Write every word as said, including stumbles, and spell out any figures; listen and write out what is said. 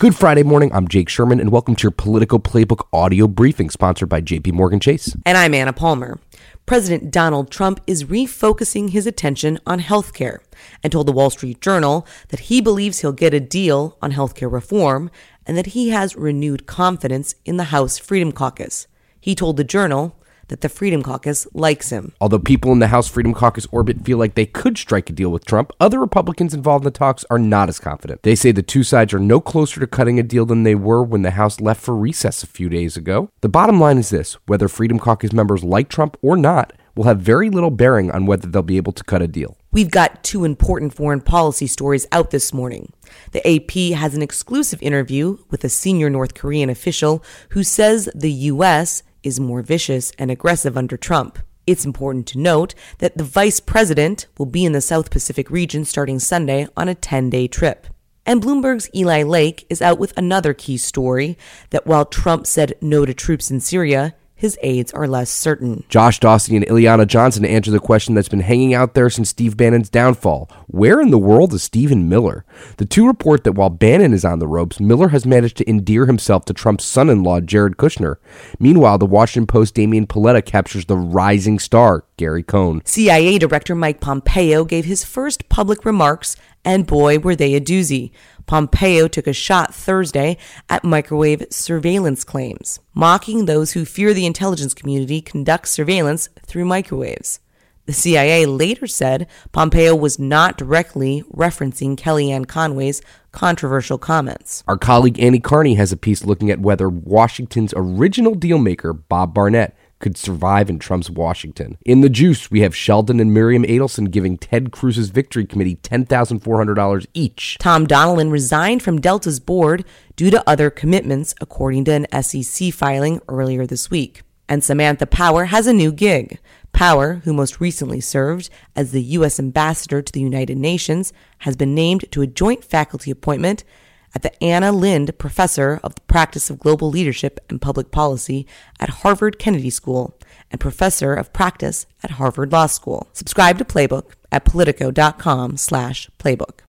Good Friday morning. I'm Jake Sherman, and welcome to your Politico Playbook audio briefing, sponsored by J P Morgan Chase. And I'm Anna Palmer. President Donald Trump is refocusing his attention on healthcare and told the Wall Street Journal that he believes he'll get a deal on healthcare reform and that he has renewed confidence in the House Freedom Caucus. He told the Journal that the Freedom Caucus likes him. Although people in the House Freedom Caucus orbit feel like they could strike a deal with Trump, other Republicans involved in the talks are not as confident. They say the two sides are no closer to cutting a deal than they were when the House left for recess a few days ago. The bottom line is this: whether Freedom Caucus members like Trump or not will have very little bearing on whether they'll be able to cut a deal. We've got two important foreign policy stories out this morning. The A P has an exclusive interview with a senior North Korean official who says the U S is more vicious and aggressive under Trump. It's important to note that the vice president will be in the South Pacific region starting Sunday on a ten-day trip. And Bloomberg's Eli Lake is out with another key story that while Trump said no to troops in Syria, his aides are less certain. Josh Dawsey and Ileana Johnson answer the question that's been hanging out there since Steve Bannon's downfall. Where in the world is Stephen Miller? The two report that while Bannon is on the ropes, Miller has managed to endear himself to Trump's son-in-law, Jared Kushner. Meanwhile, the Washington Post's Damian Paletta captures the rising star, Gary Cohn. C I A Director Mike Pompeo gave his first public remarks, and boy, were they a doozy. Pompeo took a shot Thursday at microwave surveillance claims, mocking those who fear the intelligence community conducts surveillance through microwaves. The C I A later said Pompeo was not directly referencing Kellyanne Conway's controversial comments. Our colleague Annie Carney has a piece looking at whether Washington's original dealmaker, Bob Barnett, could survive in Trump's Washington. In the juice, we have Sheldon and Miriam Adelson giving Ted Cruz's victory committee ten thousand four hundred dollars each. Tom Donilon resigned from Delta's board due to other commitments, according to an S E C filing earlier this week. And Samantha Power has a new gig. Power, who most recently served as the U S ambassador to the United Nations, has been named to a joint faculty appointment at the Anna Lind Professor of the Practice of Global Leadership and Public Policy at Harvard Kennedy School and Professor of Practice at Harvard Law School. Subscribe to Playbook at politico.com slash playbook.